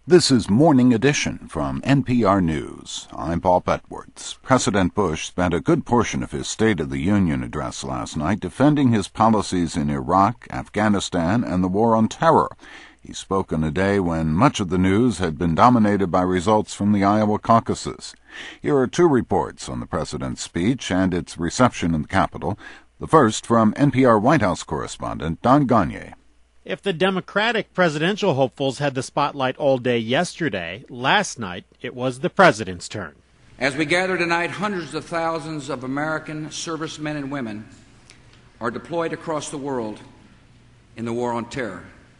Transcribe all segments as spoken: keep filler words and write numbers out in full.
This is Morning Edition from N P R News. I'm Paul Petworth. President Bush spent a good portion of his State of the Union address last night defending his policies in Iraq, Afghanistan, and the war on terror. He spoke on a day when much of the news had been dominated by results from the Iowa caucuses. Here are two reports on the president's speech and its reception in the Capitol. The first from N P R White House correspondent Don Gagne. If the Democratic presidential hopefuls had the spotlight all day yesterday, last night it was the president's turn. As we gather tonight, hundreds of thousands of American servicemen and women are deployed across the world in the war on terror.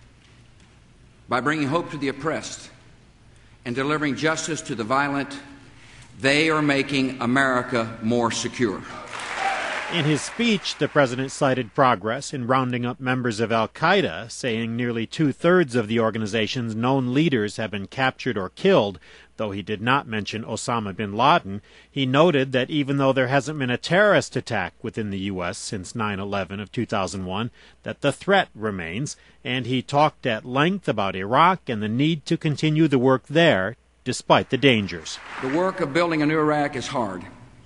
By bringing hope to the oppressed and delivering justice to the violent, they are making America more secure. In his speech, the president cited progress in rounding up members of al-Qaeda, saying nearly two-thirds of the organization's known leaders have been captured or killed. Though he did not mention Osama bin Laden, he noted that even though there hasn't been a terrorist attack within the U S since nine eleven of two thousand one, that the threat remains, and he talked at length about Iraq and the need to continue the work there, despite the dangers. The work of building a new Iraq is hard,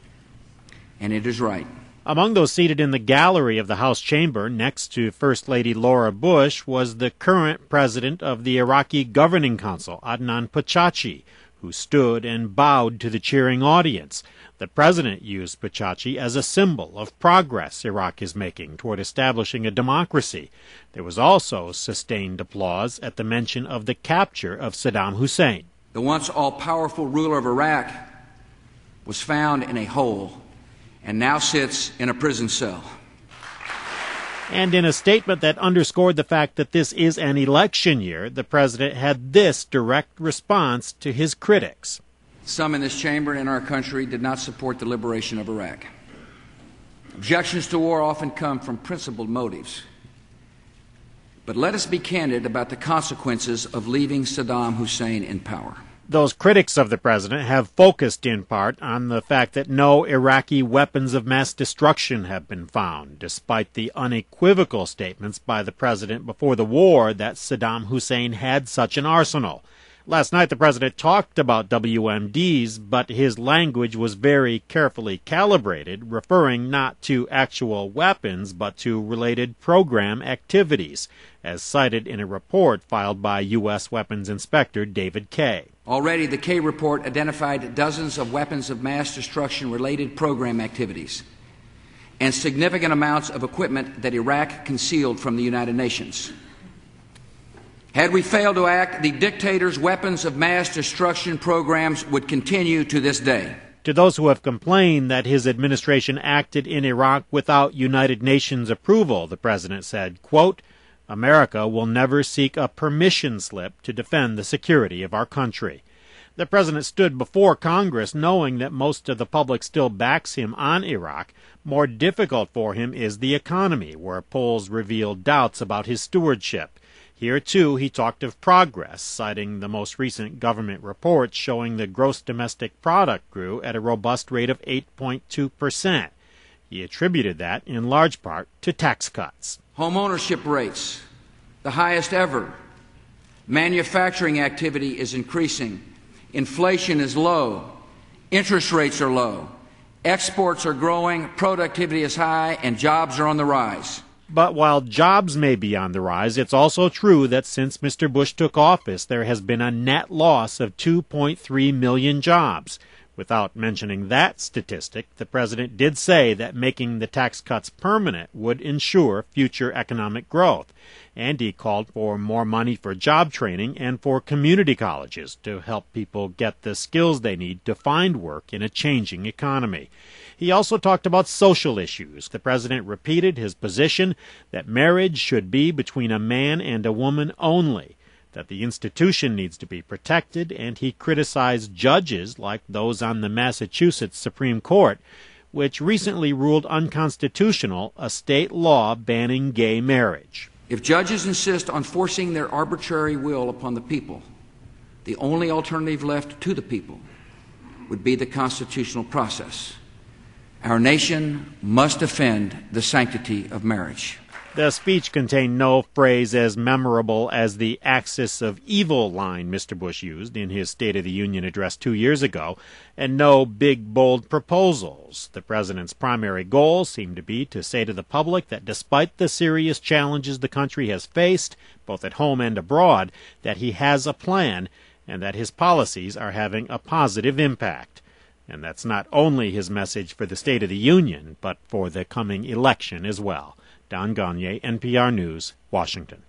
and it is right. Among those seated in the gallery of the House chamber next to First Lady Laura Bush was the current president of the Iraqi Governing Council, Adnan Pachachi, who stood and bowed to the cheering audience. The president used Pachachi as a symbol of progress Iraq is making toward establishing a democracy. There was also sustained applause at the mention of the capture of Saddam Hussein. The once all-powerful ruler of Iraq was found in a hole and now sits in a prison cell. And in a statement that underscored the fact that this is an election year, the president had this direct response to his critics. Some in this chamber and in our country did not support the liberation of Iraq. Objections to war often come from principled motives. But let us be candid about the consequences of leaving Saddam Hussein in power. Those critics of the president have focused in part on the fact that no Iraqi weapons of mass destruction have been found, despite the unequivocal statements by the president before the war that Saddam Hussein had such an arsenal. Last night the president talked about W M Ds, but his language was very carefully calibrated, referring not to actual weapons but to related program activities, as cited in a report filed by U S Weapons Inspector David Kaye. Already the Kaye report identified dozens of weapons of mass destruction related program activities and significant amounts of equipment that Iraq concealed from the United Nations. Had we failed to act, the dictator's weapons of mass destruction programs would continue to this day. To those who have complained that his administration acted in Iraq without United Nations approval, the president said, quote, "America will never seek a permission slip to defend the security of our country." The president stood before Congress knowing that most of the public still backs him on Iraq. More difficult for him is the economy, where polls reveal doubts about his stewardship. Here, too, he talked of progress, citing the most recent government reports showing the gross domestic product grew at a robust rate of eight point two percent. He attributed that, in large part, to tax cuts. Home ownership rates, the highest ever. Manufacturing activity is increasing. Inflation is low. Interest rates are low. Exports are growing. Productivity is high, and jobs are on the rise. But while jobs may be on the rise, it's also true that since Mister Bush took office, there has been a net loss of two point three million jobs. Without mentioning that statistic, the president did say that making the tax cuts permanent would ensure future economic growth. And he called for more money for job training and for community colleges to help people get the skills they need to find work in a changing economy. He also talked about social issues. The president repeated his position that marriage should be between a man and a woman only, that the institution needs to be protected, and he criticized judges like those on the Massachusetts Supreme Court, which recently ruled unconstitutional a state law banning gay marriage. If judges insist on forcing their arbitrary will upon the people, the only alternative left to the people would be the constitutional process. Our nation must defend the sanctity of marriage. The speech contained no phrase as memorable as the axis of evil line Mister Bush used in his State of the Union address two years ago, and no big, bold proposals. The president's primary goal seemed to be to say to the public that despite the serious challenges the country has faced, both at home and abroad, that he has a plan and that his policies are having a positive impact. And that's not only his message for the State of the Union, but for the coming election as well. Don Gagné, N P R News, Washington.